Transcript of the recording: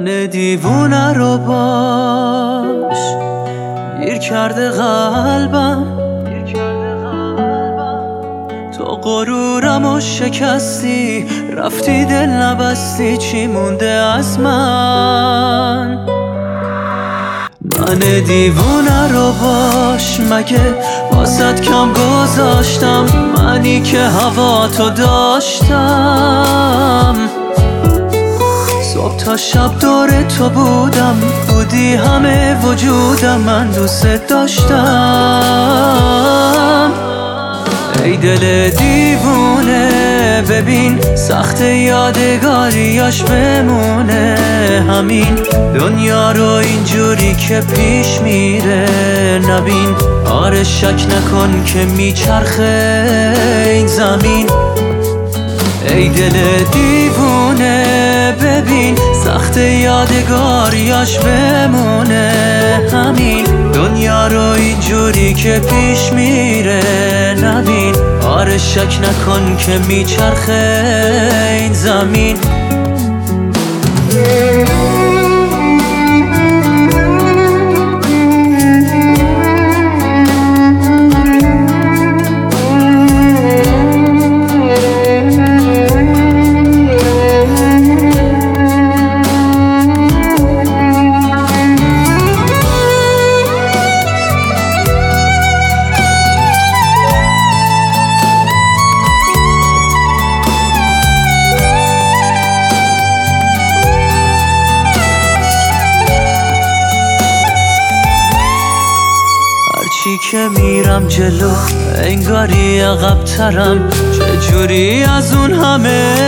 من دیوونه رو باش گیر کرده قلبم، تو غرورمو شکستی، رفتی دل نبستی، چی مونده از من؟ من دیوونه رو باش، مگه واسط کم گذاشتم؟ منی که هوا تو داشتم، صبح تا شب دور تو بودم، بودی همه وجودم، من دوست داشتم. ای دل دیوونه ببین سخت یادگاریاش بمونه، همین دنیا رو اینجوری که پیش میره نبین. آره شک نکن که میچرخه این زمین. ای دل دیوونه ببین سخت یادگاریاش بمونه، همین دنیا رو اینجوری که پیش میره نبین. آره شک نکن که میچرخه این زمین. چی که میرم جلو انگاری عقب ترم، چجوری از اون همه